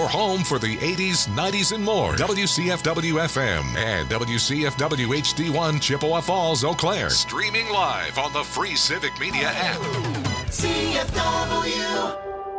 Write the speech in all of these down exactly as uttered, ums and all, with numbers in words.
your home for the eighties, nineties, and more. W C F W F M and W C F W H D one Chippewa Falls, Eau Claire. Streaming live on the free Civic Media app. C F W.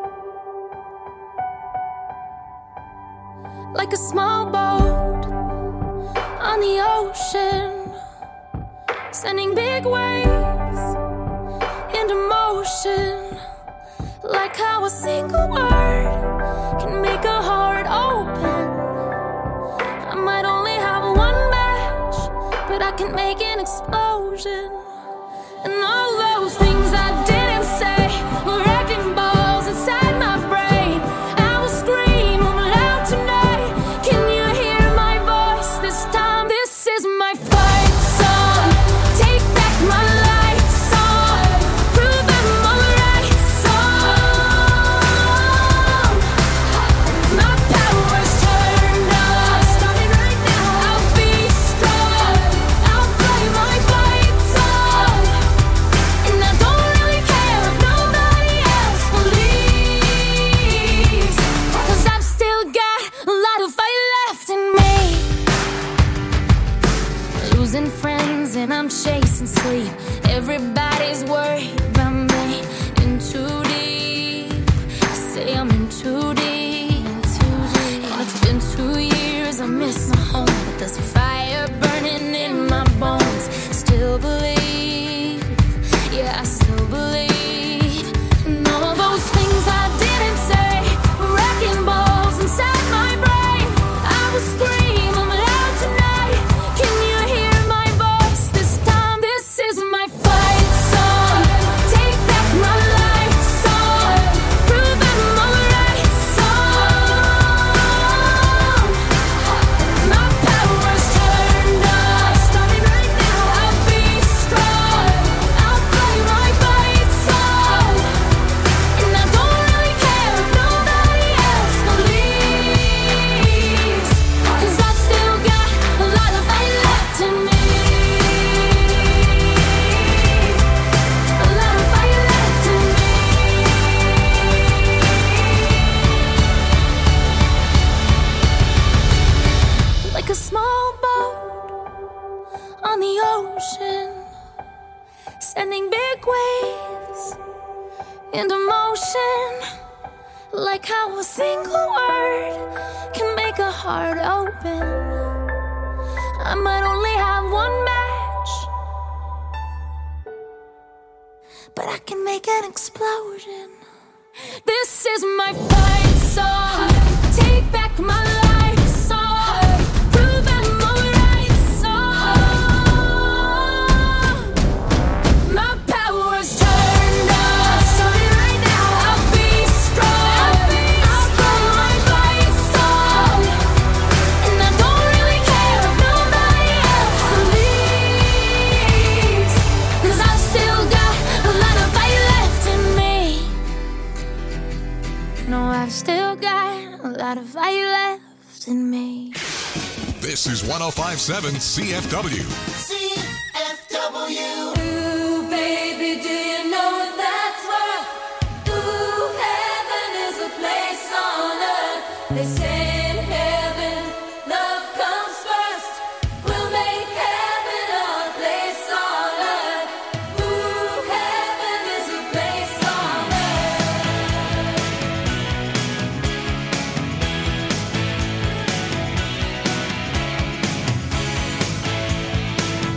Like a small boat on the ocean, sending big waves into motion. Like how a single word can make a heart open. I might only have one match, but I can make an explosion. And all those things I didn't say were wrecking balls inside my brain. I will scream loud tonight. Can you hear my voice this time? This is my fight song. Take back my life song. Prove I'm alright song. My power's turned on. Starting right now. I'll be strong. I'll play my fight song. And I don't really care if nobody else believes. Cause I've still got a lot of fight left in me. Losing friends and I'm chasing sleep. Everybody's worried about me. In too deep. Say I'm in too deep. And it's been two years, I miss my home. But there's a fire burning in my bones. Still believe. Yeah, I still believe. And all those things I didn't say were wrecking balls inside my brain. I will scream I'm loud tonight. Can you hear my voice this time? This is my fight song. Take back my life song. Prove I'm alright song. My power's turned on. Starting right now. I'll be strong. I'll play my fight song. And I don't really care if nobody else believes. Cause I've still got a lot of fight left in me. A lot of fight left in me. Like a small boat on the ocean, sending big waves into motion. Like how a single word can make a heart open. I might only have one match, but I can make an explosion. This is my fight song. Take back my life song. Prove I'm alright song. My power's turned on. Starting right now. I'll be strong. I'll play my fight song. And I don't really care if nobody else believes. Cause I've still got a lot of fight left in me. No, I've still got a lot of fight left in me. This is one oh five point seven C F W. C F W. Ooh, baby, do you know what that's worth? Ooh, heaven is a place on earth. They say in heaven, love comes first. We'll make heaven a place on earth. Ooh, heaven is a place on earth.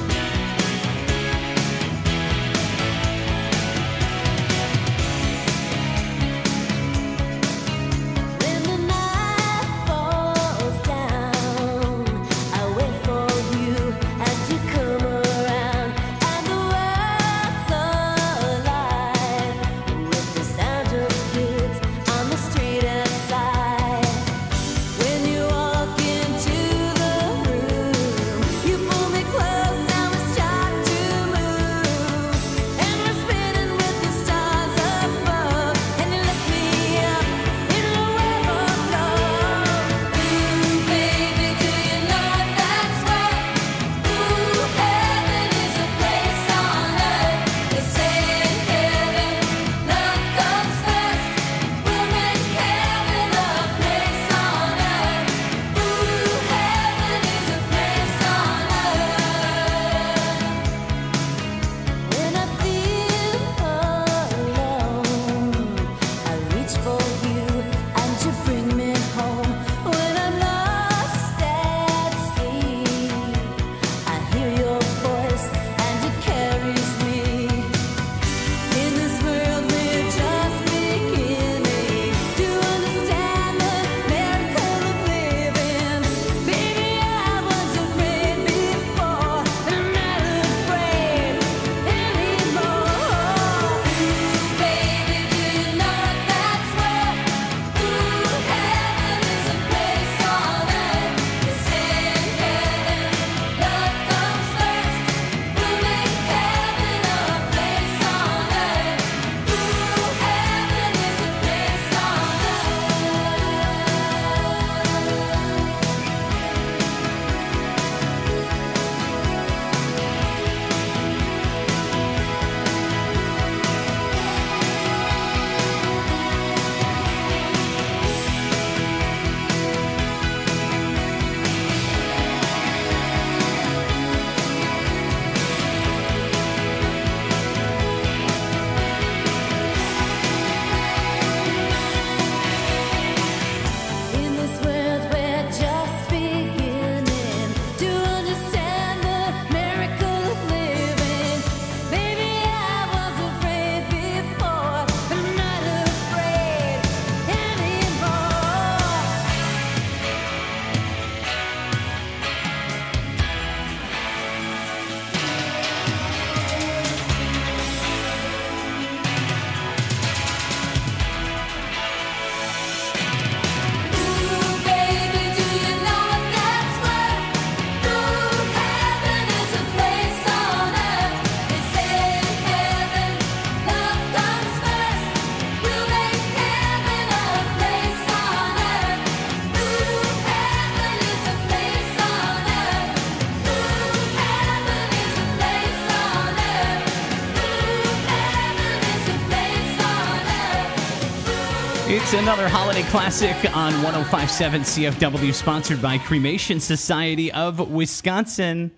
It's another holiday classic on one oh five point seven C F W, sponsored by Cremation Society of Wisconsin.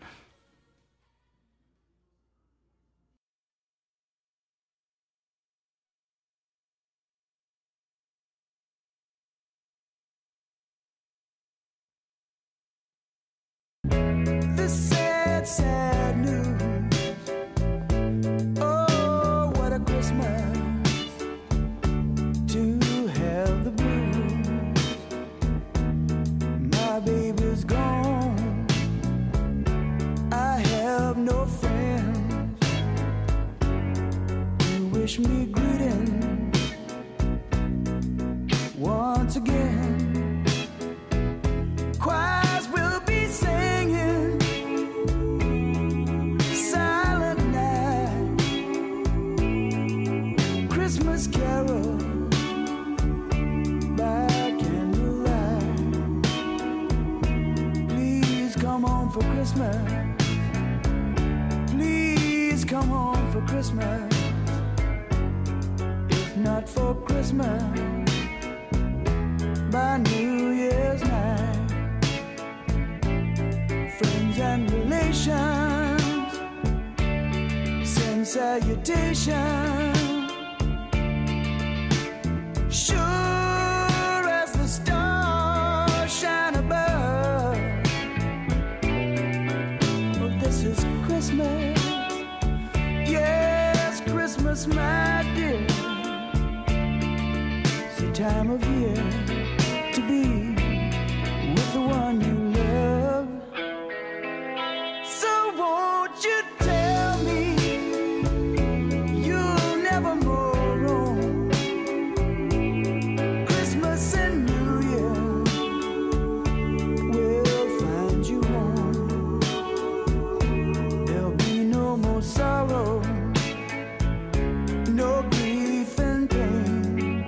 This sad, sad news. Oh, what a Christmas to have the blues. My baby's gone. I have no friends to wish me greetings once again. Choirs will be singing Silent Night, Christmas Carol by candlelight. Please come home for Christmas. Please come home for Christmas. If not for Christmas, by New Year's night. Friends and relations send salutations. Sure as the stars shine above. Oh, this is Christmas. Yes, Christmas, my dear. It's the time of year to be with the one you love. So won't you tell me you'll never more roam? Christmas and New Year will find you home. There'll be no more sorrow, no grief and pain,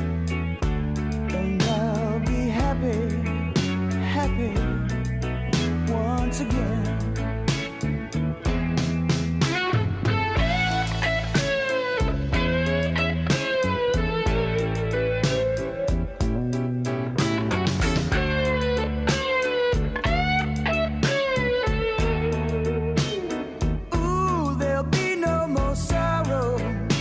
and I'll be happy, happy once again. Ooh, there'll be no more sorrow,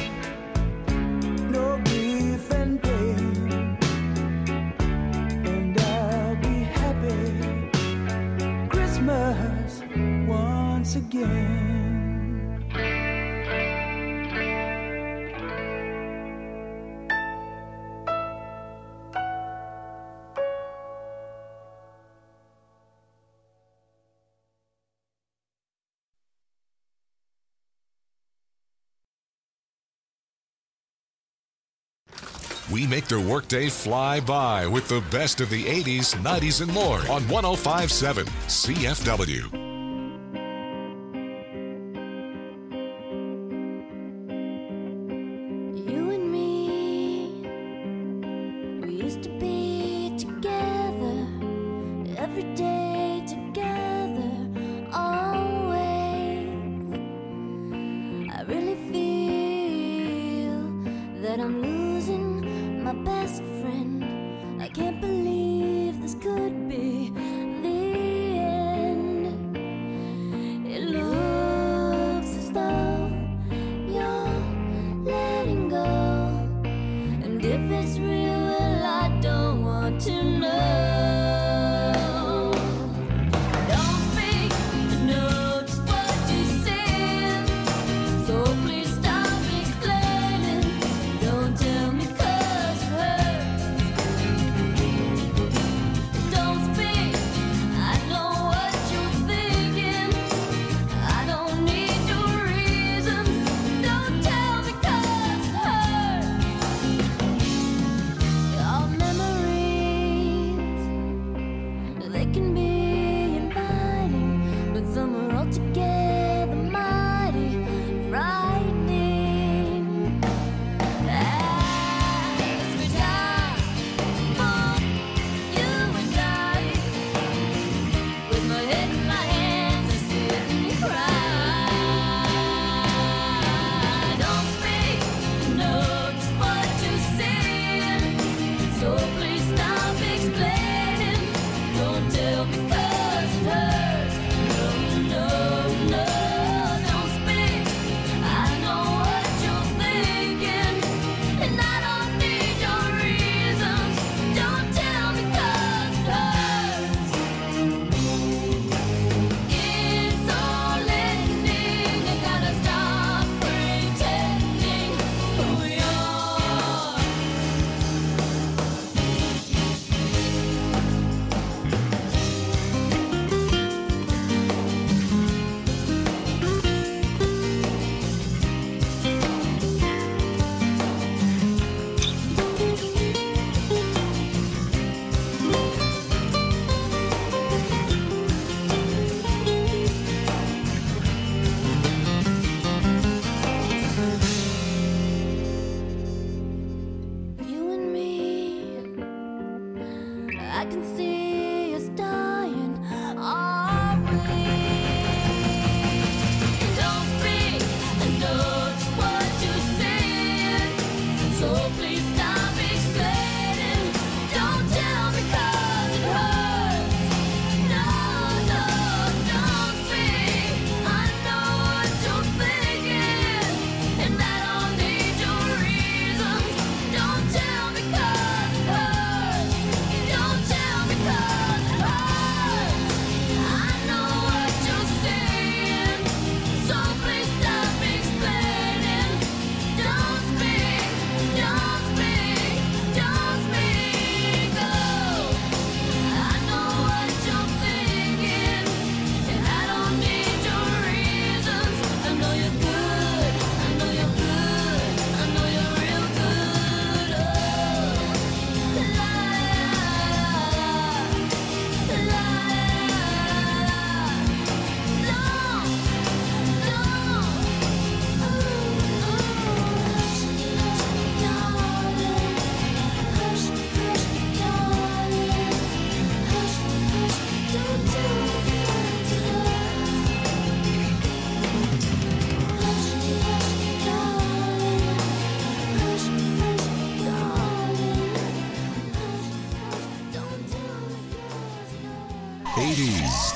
no grief and pain, and I'll be happy Christmas once again. We make their workday fly by with the best of the eighties, nineties, and more on one oh five point seven C F W. You and me, we used to be together, every day together, always. I really feel that I'm losing my best friend. I can't believe this could be the end. It looks as though you're letting go, and if it's real, well, I don't want to know. Don't speak to know just what you said, so please stop explaining. Don't tell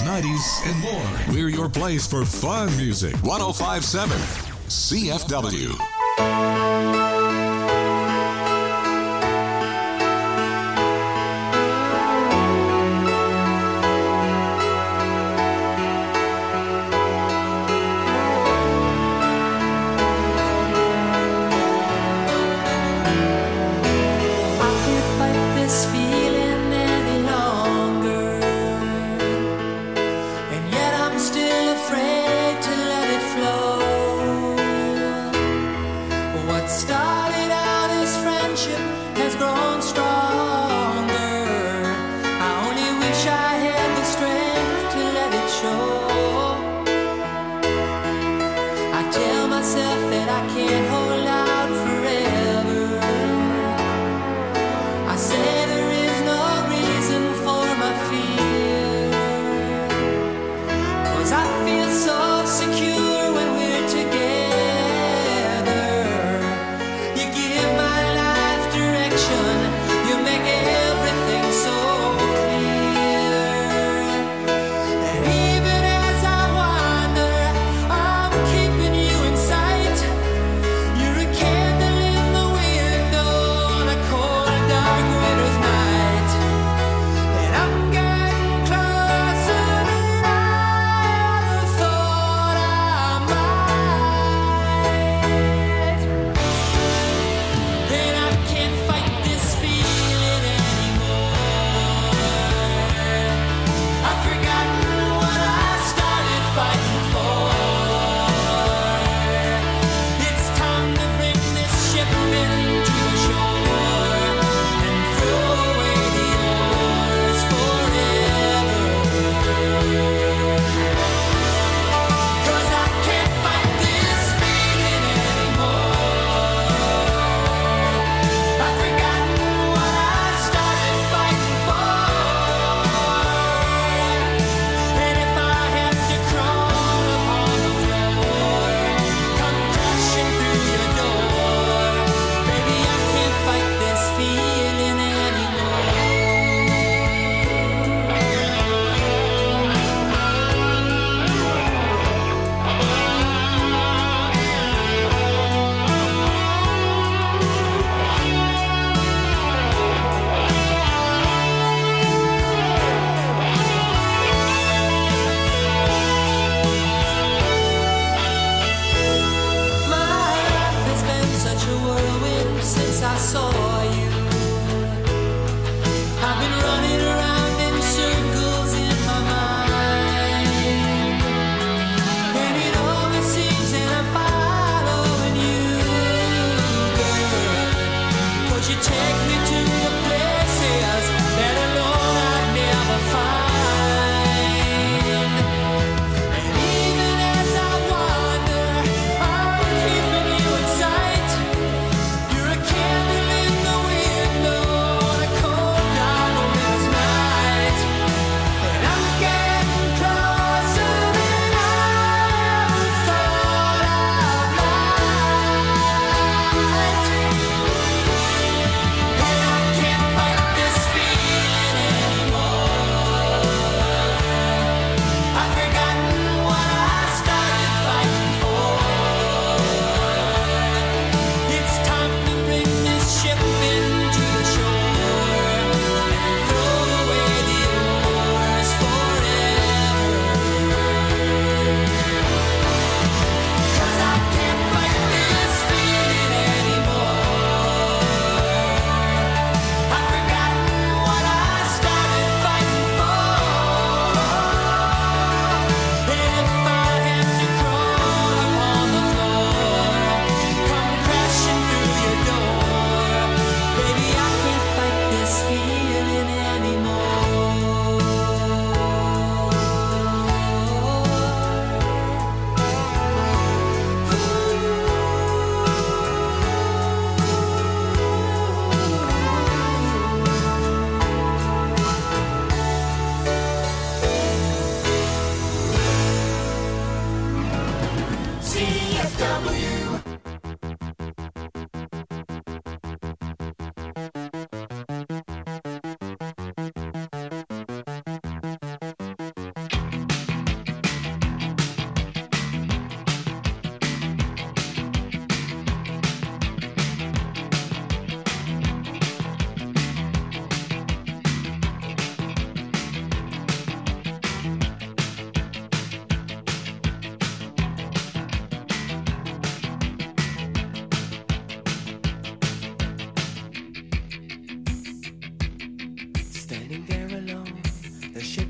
nineties, and more. We're your place for fun music. one oh five point seven C F W.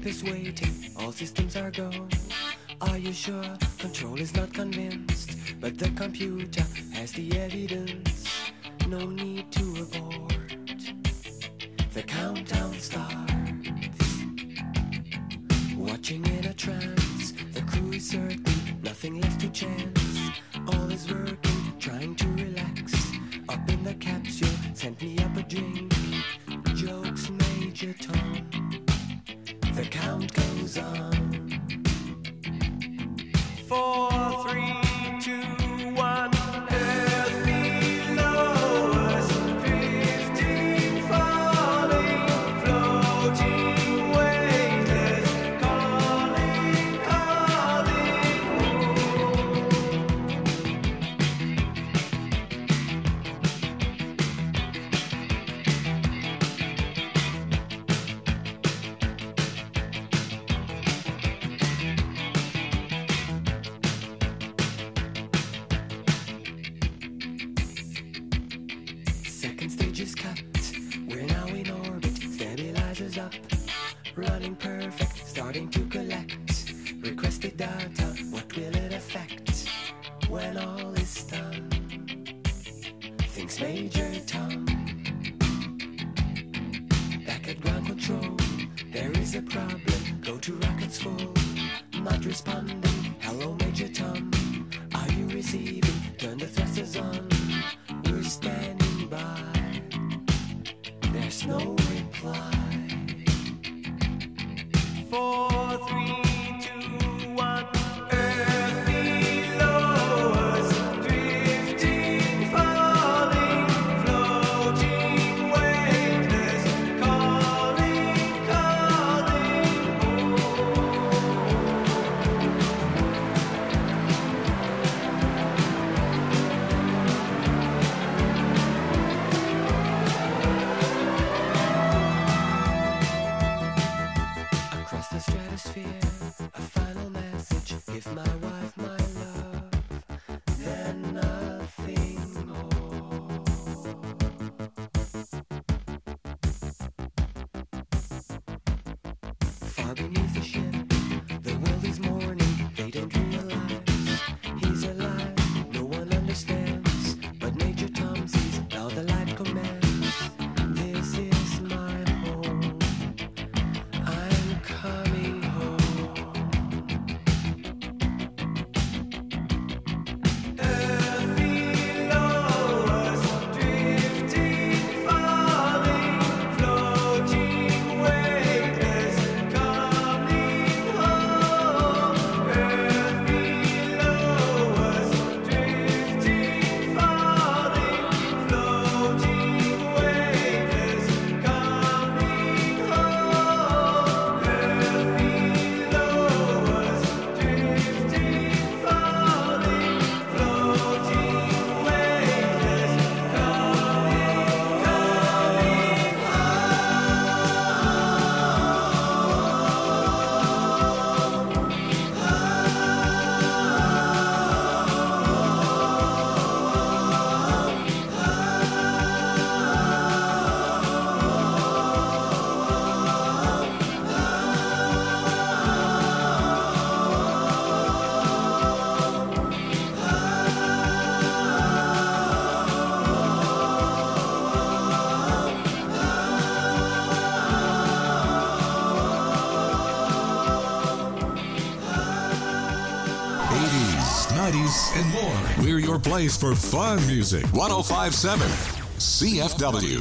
ship is waiting, all systems are go. Are you sure? Control is not convinced, but the computer has the evidence. No need to abort. The countdown starts. Watching in a trance, the crew is certain, nothing left to chance. All is working, trying to relax. Up in the capsule, sent me up a drink. Jokes, Major Tom. The count goes on. Four, three, two, one. Earth below us, drifting, falling, floating, weightless, calling, calling home. Second stage is cut. We're now in orbit. Stabilizers up. Running perfect. Starting to collect. Requested data. What will it affect when all is done? Thinks Major Tom. Back at ground control. There is a problem. Go to rockets full. Not responding. Hello, Major Tom. Are you receiving? Turn the thrusters on. We're standing by. There's no reply. Four, three, two, one. Earth below us, drifting, falling, floating, weightless, calling, calling home. Across the stratosphere, a final message. Give my wife my love, then nothing more. Far beneath the ship, the world is mourning. They don't realize he's alive. No one understands, but Major Tom sees how the light commands. This is my home. I'm coming home. Earth below us, drifting, falling, floating, weightless, coming home. Earth below us, drifting, falling, floating, weightless, coming home. Earth below us, drifting, falling, floating, weightless, eighties, nineties, and more. We're your place for fun music. one oh five point seven C F W.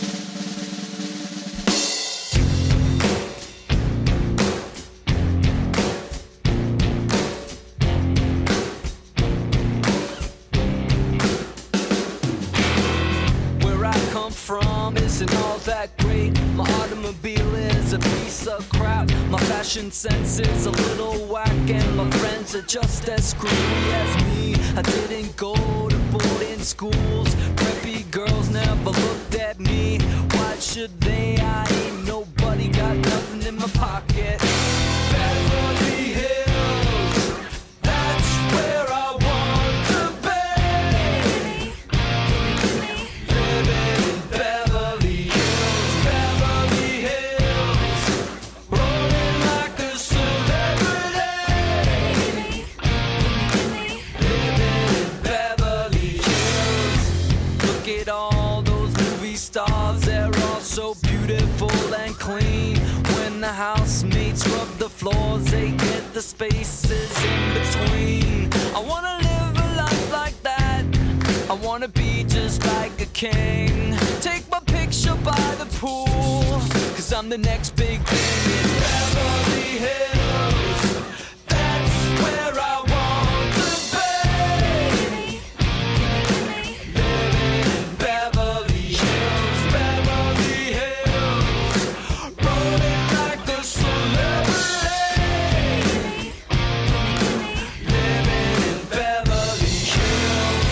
Where I come from isn't all that great. My automobile is a piece of crap. My fashion sense is a little whack, and my friends are just as screwy as me. I didn't go to boarding schools. Preppy girls never looked at me. Why should they? I ain't nobody, got nothing in my pocket. Beverly Hills, that's where I want to be. Living in Beverly Hills, Beverly Hills, rolling like floors, they get the spaces in between. I wanna live a life like that. I wanna be just like a king. Take my picture by the pool, cause I'm the next big thing in Beverly Hills. That's where I want to be. Living in Beverly Hills, Beverly Hills. Rolling like a celebrity. Living in Beverly Hills.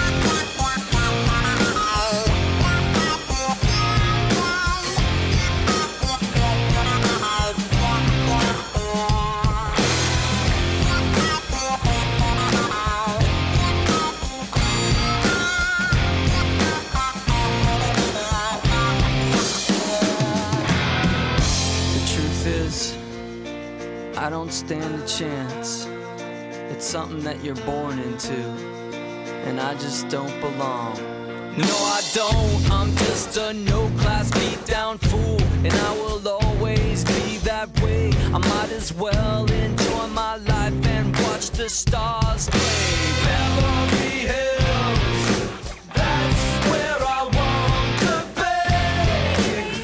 I don't stand a chance. It's something that you're born into, and I just don't belong. No, I don't. I'm just a no-class beat-down fool, and I will always be that way. I might as well enjoy my life and watch the stars play. Beverly Hills, that's where I want to be.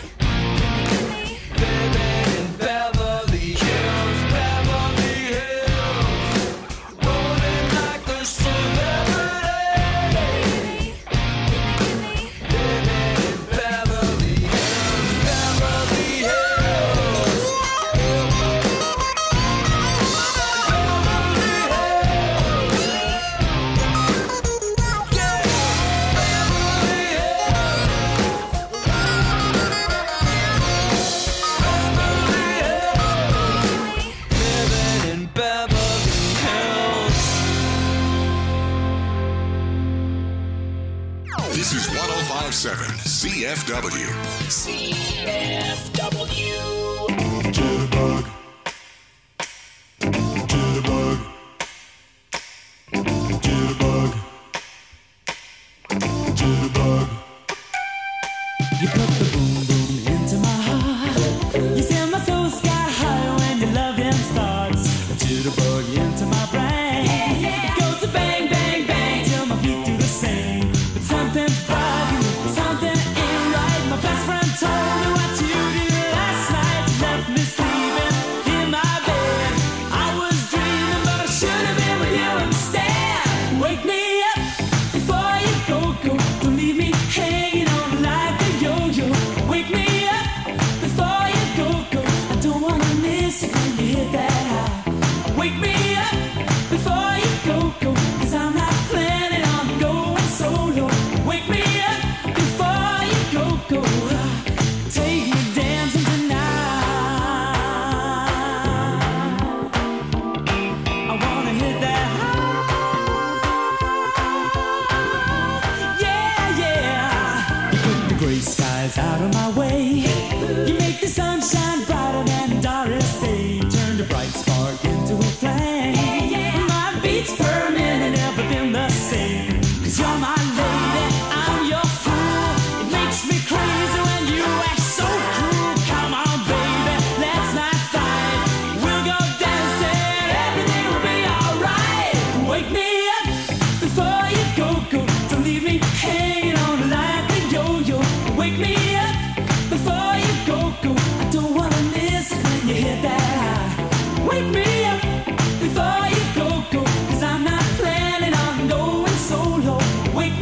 Living in Beverly Hills, Beverly Hills. Rolling like a celebrity. Living in Beverly Hills, Beverly Hills. Living in Beverly Hills. This is one oh five point seven C F W. C F W. Jitterbug. Jitterbug. Jitterbug. Jitterbug. You put the boom boom into my heart. You send my soul sky high when your loving starts. A jitterbug into my brain. It goes to bang bang bang till my feet do the same. But something's bugging, something ain't right. My best friend told me what you did last night. You left me sleeping in my bed. I was dreaming, but I should have been with you instead. Wake me up before you go go. Don't leave me hanging on like a yo-yo. Wake me up before you go go. I don't wanna miss it when you hit that high. Wake me up before you go go. Cause I'm not planning on going solo. Wake me up before you go go. Take me dancing tonight. I wanna hit that high. Yeah, yeah. You put the gray skies out of my way. You make the sunshine brighter than Doris Day. Turn the bright spark into a flame. My beats per minute never been the same. Cause you're my lady, I'm your fool. It makes me crazy when you act so cruel. Come on, baby, let's not fight. We'll go dancing, everything will be alright. Wake me up before you go, go. Don't leave me hanging on like a yo-yo. Wake me up before you go, go. I don't wanna miss it when you hit that high. Wake me up before you go, go. Cause I'm not planning on going solo. Wake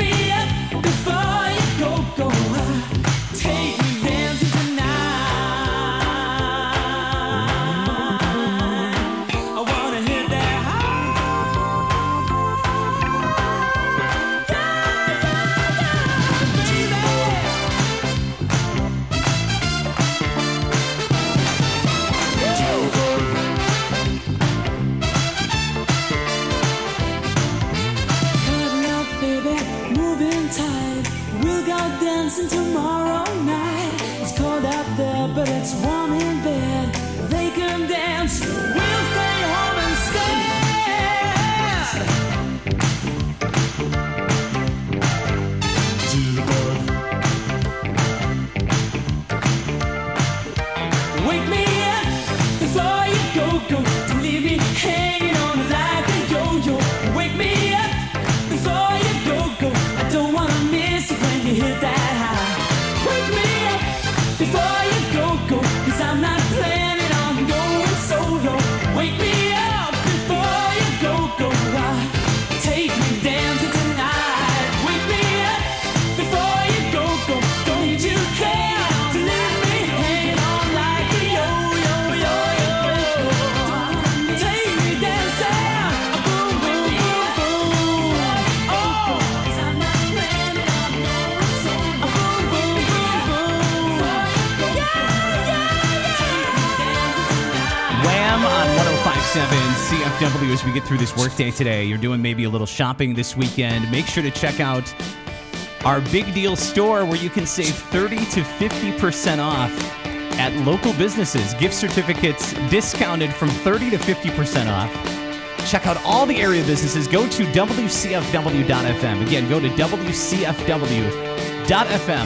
C F W as we get through this workday today. You're doing maybe a little shopping this weekend. Make sure to check out our Big Deal store where you can save thirty to fifty percent off at local businesses. Gift certificates discounted from thirty to fifty percent off. Check out all the area businesses. Go to W C F W dot F M. Again, go to W C F W dot F M.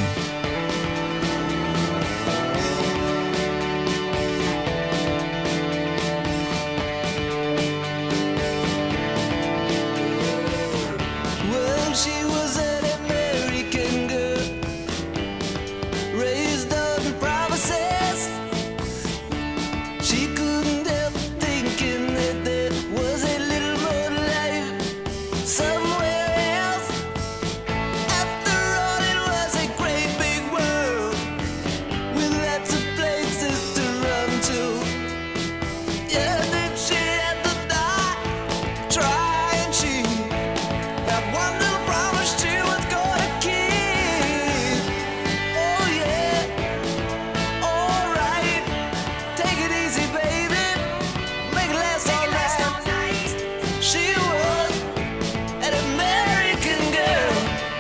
Well, she was an American girl, raised on promises. She couldn't help thinking that there was a little more life somewhere else. After all, it was a great big world with lots of places to run to. Yeah, then she had to die trying. She had one little promise she was gonna keep. Oh yeah, alright. Take it easy, baby. Make it last all night. She was an American girl.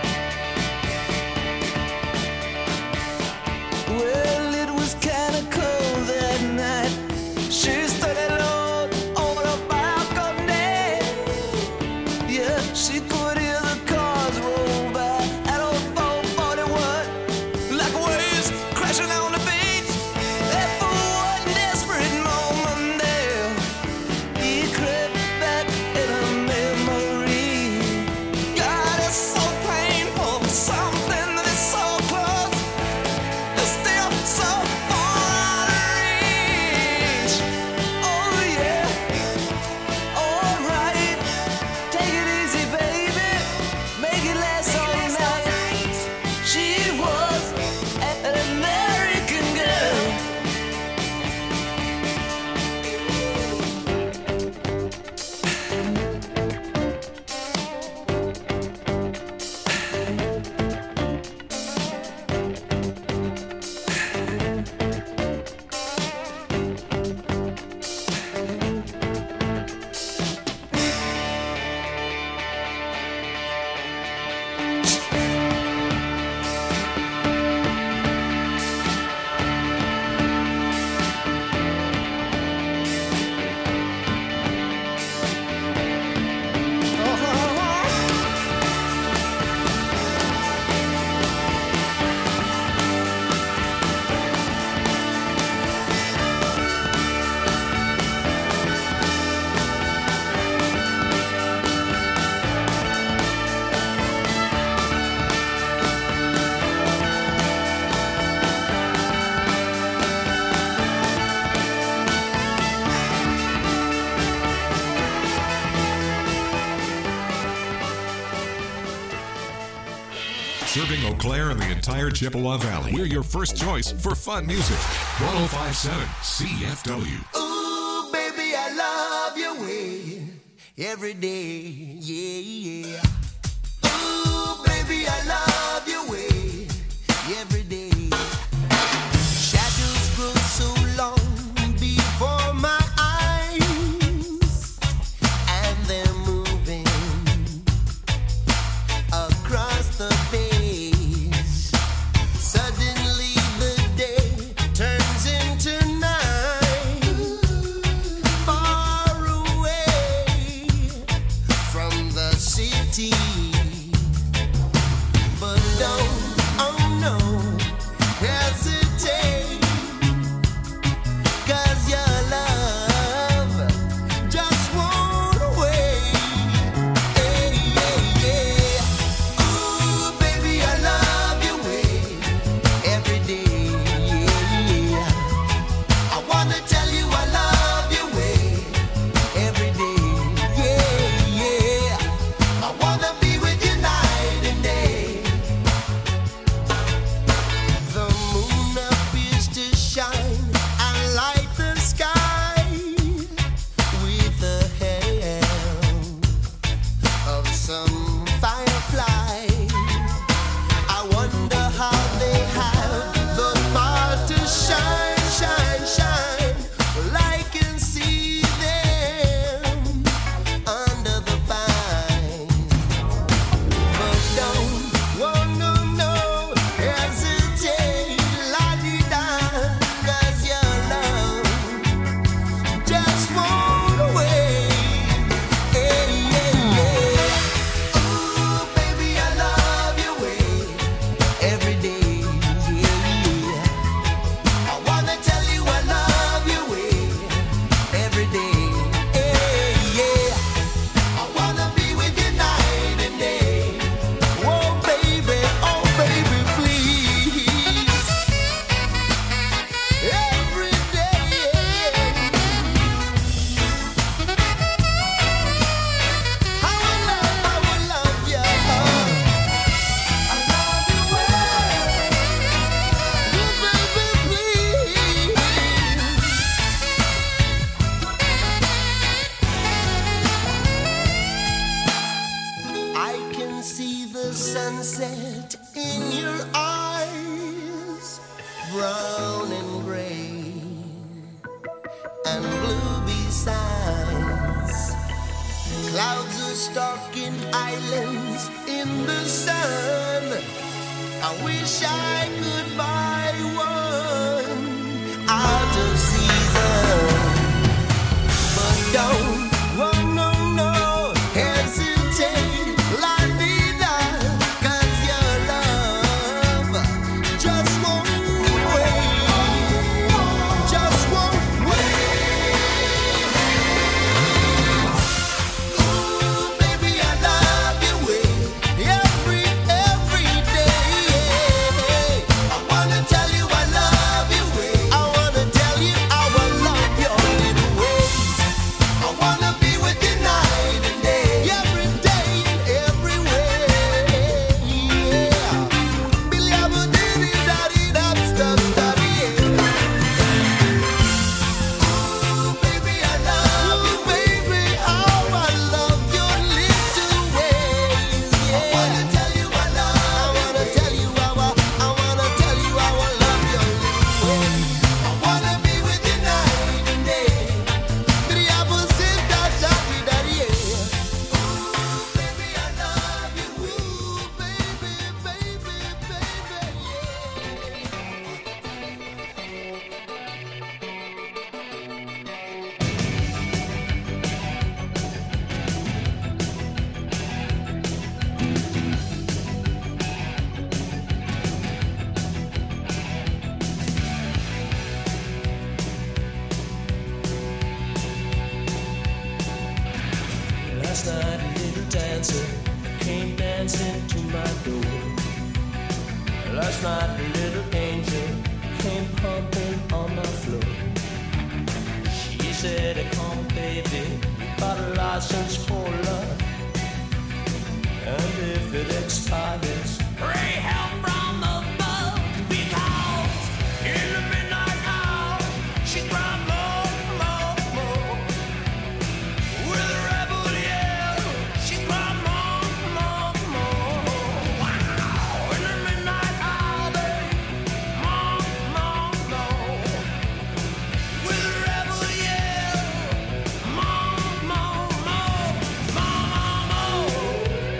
Well, it was kinda cold that night. She stood alone on a balcony. Yeah, she could hear the cars roll by at old four forty-one, like waves crashing on the beach. And for one desperate moment there, he crept back in her memory. God, it's so painful, something that is so close, is still so far out of reach. Oh yeah, alright. Take it easy, baby. Make it last all night. She was an American girl. Serving Eau Claire and the entire Chippewa Valley. We're your first choice for fun music. one oh five point seven C F W. Ooh, baby, I love your way every day, yeah, yeah. Ooh, baby, I love your way every day. Shadows grow so long before my eyes, and they're moving across the page. Suddenly the day turns into night, far away from the city can see the sunset in your eyes, brown and gray and blue besides. Clouds are stalking islands in the sun. I wish I could buy one out of season, but don't, oh no, no, hesitate, la vida, 'cause your love just won't wait, just won't wait. Ooh, baby, I love you every, every day. I wanna tell you I love you. I wanna tell you how I love your little ways. I wanna be with you night and day, every day and every way. Yeah. Billy, I'm a diddy, daddy, that's the daddy. Ooh, baby, I love you, baby, how I love your little ways. Yeah. I wanna tell you I love. I wanna tell you how I. I wanna tell you how I love your little ways. I wanna be with you night and day. Billy, I'm a sit down, daddy, daddy. Yeah. Ooh, baby, I love you. Ooh, baby, baby, baby, Last night a little dancer came dancing to my door. Last night a little angel came pumping on my floor. She said, come baby, you got a license for love, and if it expires, pray help from above, because in the midnight hour she cried more, more, more. With a rebel yell, she cried more, more, more. Wow! In the midnight hour, babe, more, more, more. With a rebel yell, more, more, more, more, more.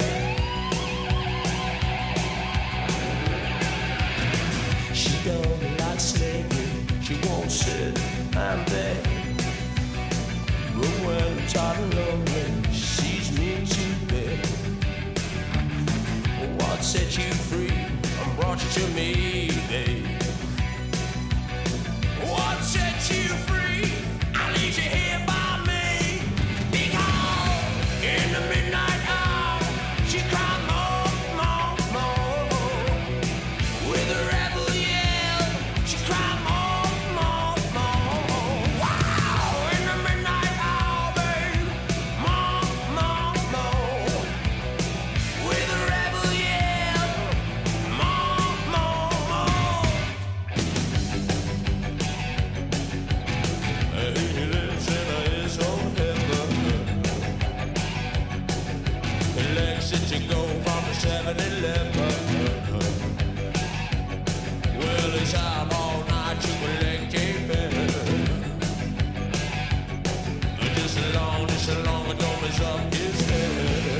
She don't like slavery, she won't sit and beg. But when I'm tired and lonely, she sees me too big. What set you free and brought you to me, babe? What set you free? I leave you here by me. Because in the midnight hour, she cried more, more, more. With a rebel yell, she cried more, more, more. Wow! In the midnight hour, babe, more, more, more. With a rebel yell, more, more, more. He lives in his own heaven. He likes it to go from the seven eleven. Well, he's out all night to collect a bill. Just as long, just as long as don't mess up his head.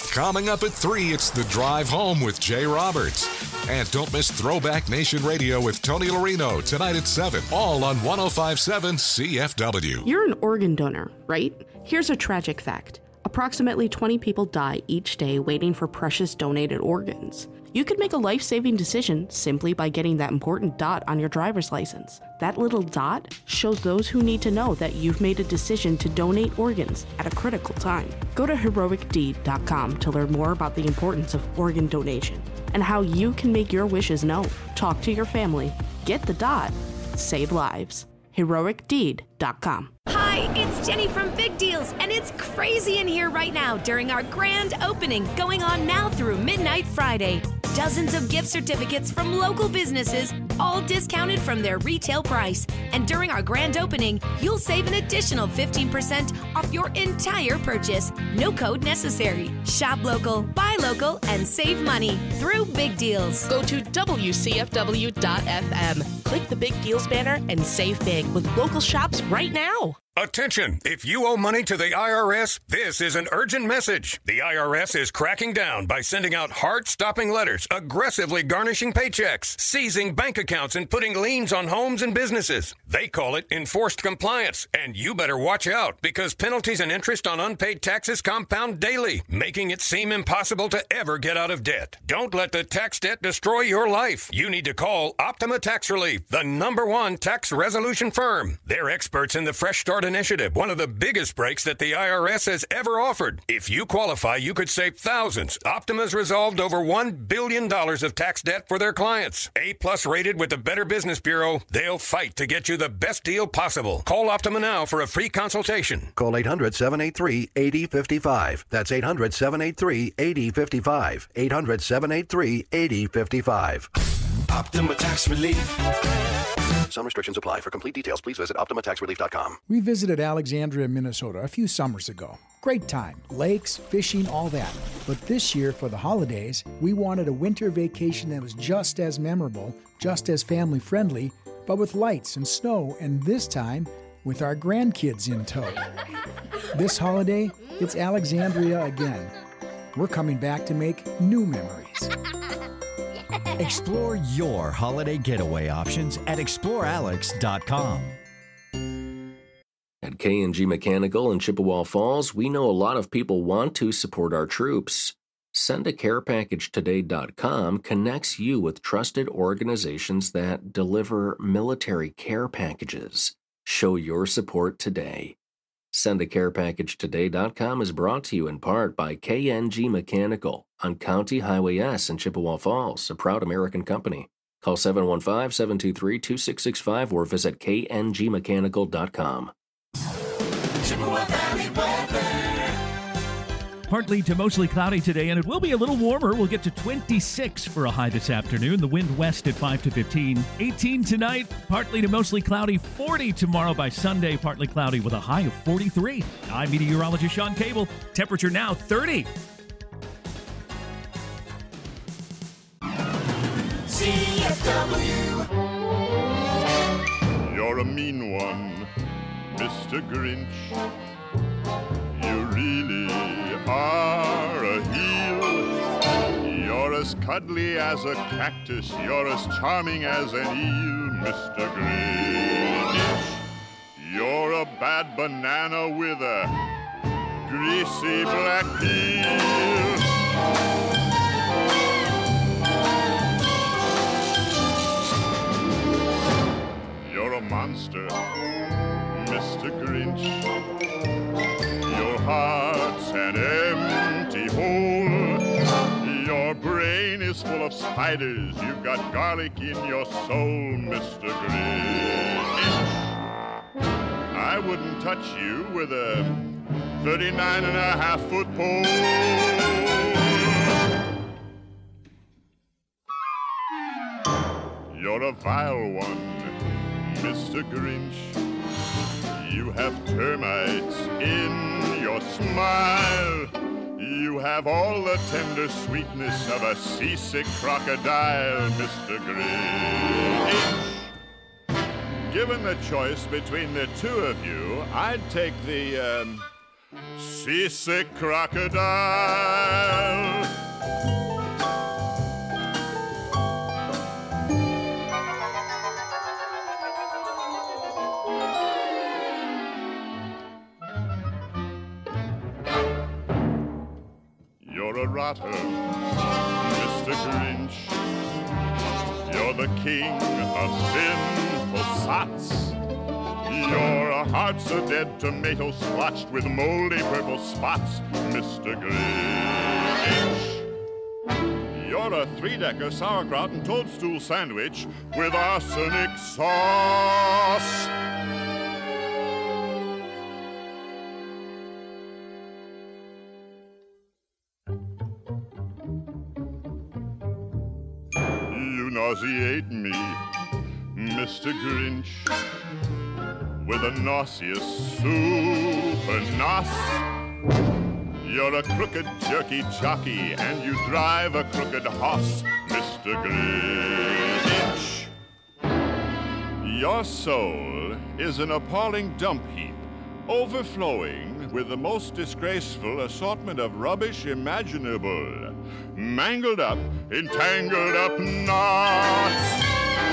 Coming up at three, it's The Drive Home with Jay Roberts. And don't miss Throwback Nation Radio with Tony Larino tonight at seven, all on one oh five point seven C F W. You're an organ donor, right? Here's a tragic fact. Approximately twenty people die each day waiting for precious donated organs. You could make a life-saving decision simply by getting that important dot on your driver's license. That little dot shows those who need to know that you've made a decision to donate organs at a critical time. Go to heroic deed dot com to learn more about the importance of organ donation and how you can make your wishes known. Talk to your family. Get the dot. Save lives. heroic deed dot com. Hi, it's Jenny from Big Deals, and it's crazy in here right now during our grand opening going on now through midnight Friday. Dozens of gift certificates from local businesses, all discounted from their retail price. And during our grand opening, you'll save an additional fifteen percent off your entire purchase. No code necessary. Shop local, buy local, and save money through Big Deals. Go to W C F W dot F M. Click the Big Deals banner and save big with local shops right now. Attention! If you owe money to the I R S, this is an urgent message. The I R S is cracking down by sending out heart-stopping letters, aggressively garnishing paychecks, seizing bank accounts, and putting liens on homes and businesses. They call it enforced compliance, and you better watch out because penalties and interest on unpaid taxes compound daily, making it seem impossible to ever get out of debt. Don't let the tax debt destroy your life. You need to call Optima Tax Relief, the number one tax resolution firm. They're experts in the Fresh Start Initiative, one of the biggest breaks that the I R S has ever offered. If you qualify, you could save thousands. Optima's resolved over one billion dollars of tax debt for their clients. A-plus rated with the Better Business Bureau, they'll fight to get you the best deal possible. Call Optima now for a free consultation. Call eight hundred, seven eight three, eight zero five five. That's eight hundred, seven eight three, eight zero five five. eight hundred, seven eight three, eight zero five five. Optima Tax Relief. Some restrictions apply. For complete details, please visit optima tax relief dot com. We visited Alexandria, Minnesota a few summers ago. Great time. Lakes, fishing, all that. But this year, for the holidays, we wanted a winter vacation that was just as memorable, just as family-friendly, but with lights and snow, and this time, with our grandkids in tow. This holiday, it's Alexandria again. We're coming back to make new memories. Explore your holiday getaway options at explore alex dot com. At K and G Mechanical in Chippewa Falls, we know a lot of people want to support our troops. send a care package today dot com connects you with trusted organizations that deliver military care packages. Show your support today. send a care package today dot com is brought to you in part by K N G Mechanical on County Highway S in Chippewa Falls, a proud American company. Call seven one five, seven two three, two six six five or visit K N G mechanical dot com. Chippewa Valley weather. Partly to mostly cloudy today, and it will be a little warmer. We'll get to twenty-six for a high this afternoon. The wind west at five to fifteen. eighteen tonight, partly to mostly cloudy. forty tomorrow by Sunday, partly cloudy with a high of forty-three. I'm meteorologist Sean Cable. Temperature now thirty. C F W. You're a mean one, Mister Grinch. You really are a heel. You're as cuddly as a cactus. You're as charming as an eel, Mister Grinch. You're a bad banana with a greasy black peel. You're a monster, Mister Grinch. Your heart's an empty hole. Your brain is full of spiders. You've got garlic in your soul, Mister Grinch. I wouldn't touch you with a thirty-nine and a half foot pole. You're a vile one, Mister Grinch. You have termites in your smile. You have all the tender sweetness of a seasick crocodile, Mister Grinch. Given the choice between the two of you, I'd take the, um, seasick crocodile. You're a rotter, Mister Grinch. You're the king of sinful sots. Your heart's a dead tomato splotched with moldy purple spots, Mister Grinch. You're a three-decker sauerkraut and toadstool sandwich with arsenic sauce. You nauseate me, Mister Grinch, with a nauseous super nos. You're a crooked jerky jockey and you drive a crooked horse, Mister Grinch. Your soul is an appalling dump heap, overflowing with the most disgraceful assortment of rubbish imaginable, mangled up in tangled up knots.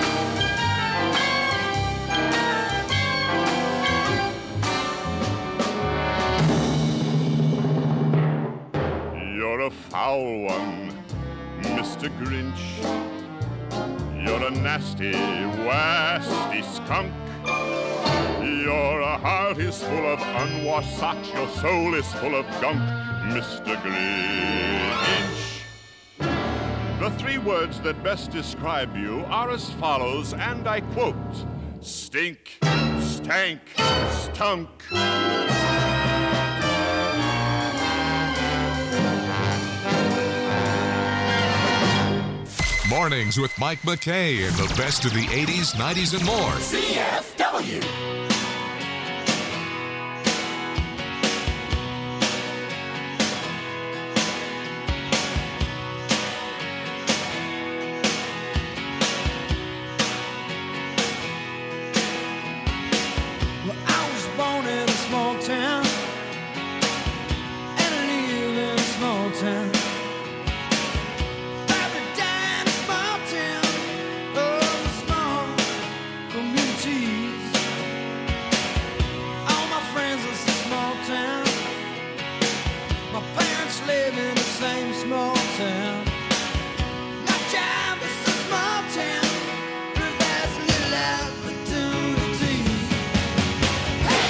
You're a foul one, Mister Grinch. You're a nasty, wasty skunk. Your heart is full of unwashed socks. Your soul is full of gunk, Mister Grinch. The three words that best describe you are as follows, and I quote: stink, stank, stunk. Mornings with Mike McKay and the best of the eighties, nineties, and more. C F W. Well, I was born in a small town, and I live in a small town. Live in the same small town. My job is a small town, provides little opportunity. Hey!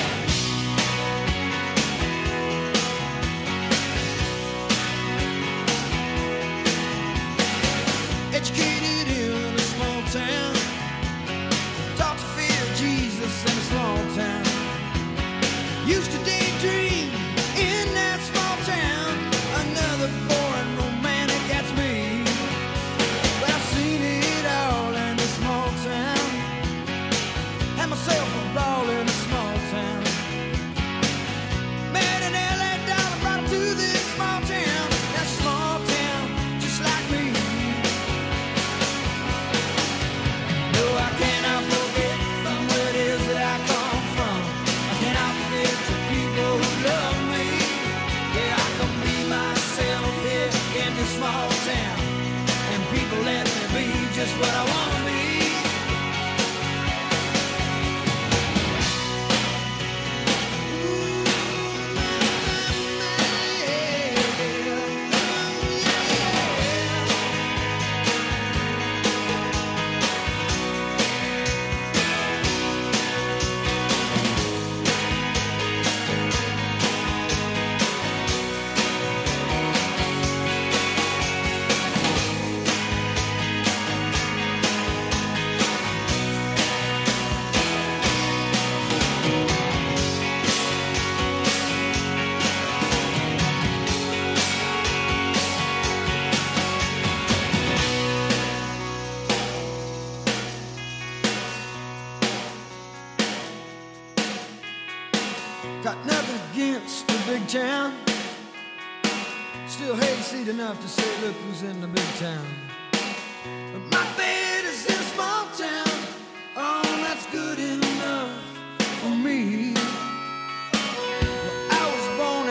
Educated in a small town, taught to fear Jesus in a small town. Used to daydream in that small town. Another boring romantic, that's me. But I've seen it all in a small town. Had myself a ball in a small town. Met an L A dollar, brought her to this small town. That small town, just like me. No, I cannot forget from where it is that I come from. I cannot forget the people who love me. Yeah, I can be myself here in this small town, and people let me be just what I want to be. Got nothing against the big town. Still hayseed enough to say, look who's in the big town. But my bed is in a small town. Oh, that's good enough for me. Well, I was born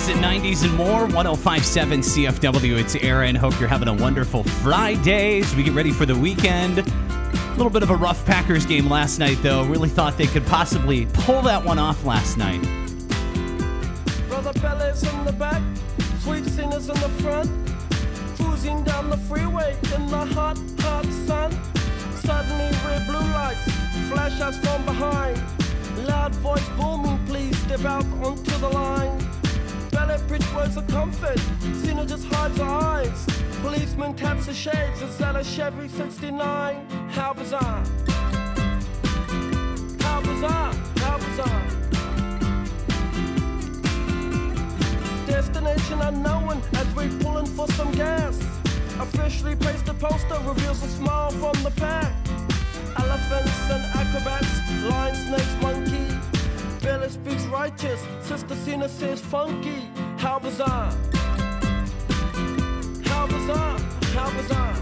eighties and nineties and more. one oh five point seven C F W. It's Aaron. Hope you're having a wonderful Friday as we get ready for the weekend. A little bit of a rough Packers game last night, though. Really thought they could possibly pull that one off last night. Brother Bellas in the back, sweet singers in the front, cruising down the freeway in the hot, hot sun. Suddenly red blue lights flash us from behind. Loud voice booming, please step out onto the line. Ballet bridge words of comfort, Cena just hides her eyes. Policeman taps the shades, it's at a Chevy sixty-nine. How bizarre. How bizarre, how bizarre. Destination unknown as we pulling for some gas. Officially placed a poster, reveals a smile from the pack. Elephants and acrobats, lion, snakes, monkey. Billy speaks righteous, Sister Cena says funky. How bizarre. How bizarre, how bizarre.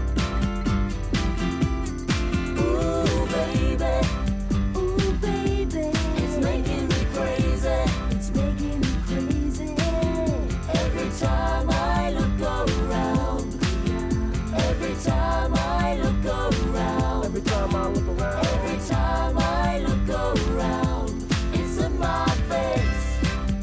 Ooh, baby. Ooh, baby. It's making me crazy. It's making me crazy. Every time I look around. Every time I look around. Every time I look around. Every time I look around. It's in my face.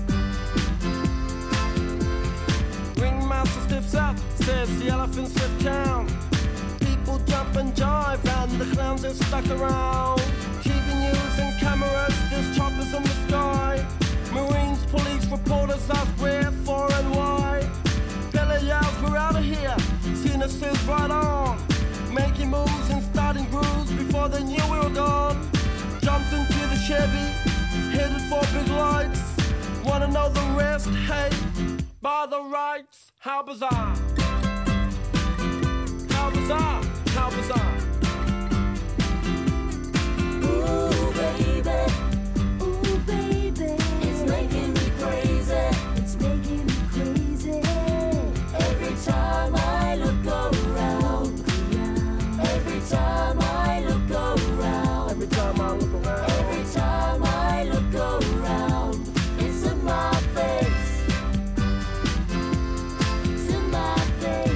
Ringmaster stiffs up, says the elephants live town. People jump and jive and the clowns are stuck around. T V news and cameras, there's choppers in the sky. Marines, police, reporters ask where, for and why. Billy yells, we're out of here. Cena says right on. Making moves and starting grooves before they knew we were gone. Jumped into the Chevy, headed for big lights. Wanna know the rest? Hey, by the rights. How bizarre. How bizarre, how bizarre. Ooh, baby. Ooh, baby. It's making me crazy. It's making me crazy. Every time I look around. Every time I look around. Every time I look around. Every time I look around. It's in my face. It's in my face.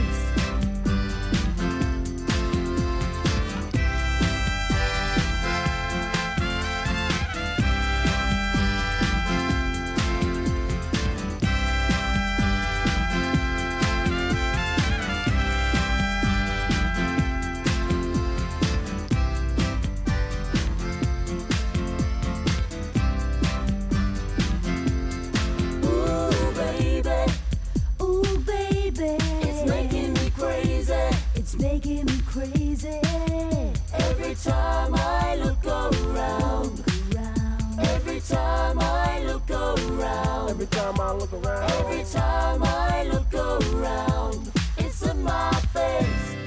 Ooh, baby. Ooh, baby. It's making me crazy. It's making me crazy. Every time I look around. Every time I look around. Every time I look around. Every time I look around. It's in my face.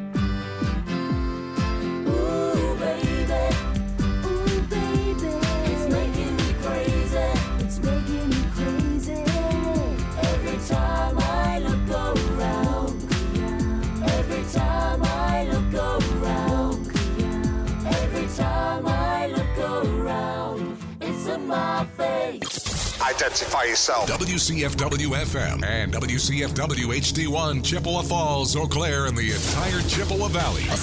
Ooh, baby. Ooh, baby. It's making me crazy. It's making me crazy. Every time I look around. Every time I look around. Every time I look around. It's in my face. Identify yourself. W C F W F M and W C F W H D one, Chippewa Falls, Eau Claire, and the entire Chippewa Valley.